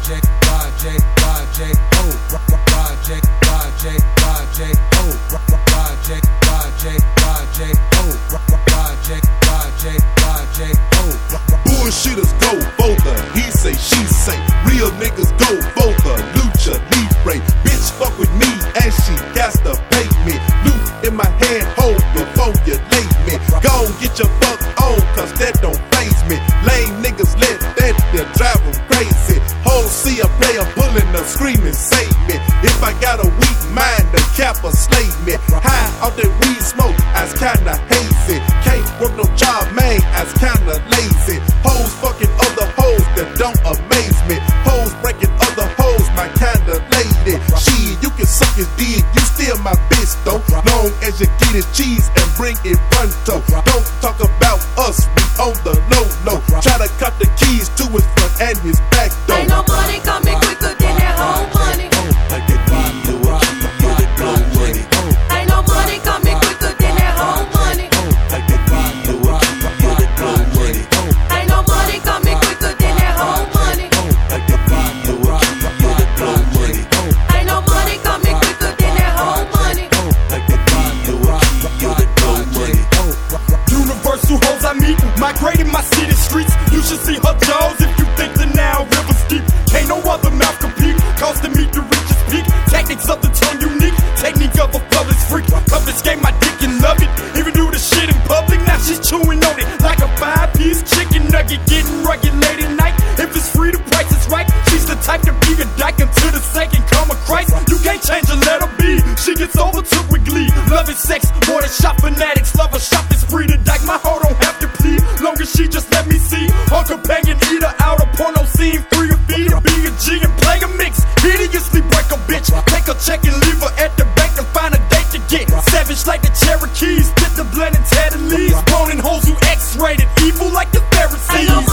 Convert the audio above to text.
Bullshitters go for the he say, she say. Real niggas go for the lucha libre. Bitch fuck with me and she got to pay me. Loot in my hand, hold before you lay me. Go get your fuck on, cause that don't faze me. Lame niggas let that drive them crazy. Hoes see a player pulling up, screaming, save me. If I got a weak mind, the capper slay me. High off that weed smoke, I was kinda hazy. Can't work no job, man, I was kinda lazy. Hoes fucking other hoes that don't amaze me. Hoes breaking other hoes, my kinda lady. Shit, you can suck his dick, you still my bitch though. Long as you get his cheese and bring it pronto. Don't talk about us, we on the low. Try to cut the keys to his front and his back door. Ain't no money coming quicker than that home money. Like that weed or a key or the glow money. Ain't no money coming quicker than that home money. Like that weed or a key or the glow money. Ain't no money coming quicker than that home money. Like that weed or a key or the glow money. Ain't no money coming quicker than that home money. Like that weed or a key or the glow money. Universal hoes I meet, migrating my city streets. You should see her jaws if you think the Nile River's deep. Can't no other mouth compete, cause to meet the richest peak. Tactics of the tongue unique, technique of a flawless freak. Confiscate my dick and love it, even do the shit in public. Now she's chewing on it like a 5-piece chicken nugget. Getting rugged late at night, if it's free the price is right. She's the type to be a dyke until the second come of Christ. You can't change her, let her be, she gets overtook with glee. Loving sex, more than shop fanatics. Love her shop is free to dyke, my hoe don't have to plead. Long as she just let me see her companion, eat her out a porno scene. Free to feed her, be a G and play a mix. Hideously break a bitch, take a check and leave her at the bank and find a date to get savage like the Cherokees. Get the blend and tear the leaves. Boning hoes who X-rated, evil like the Pharisees.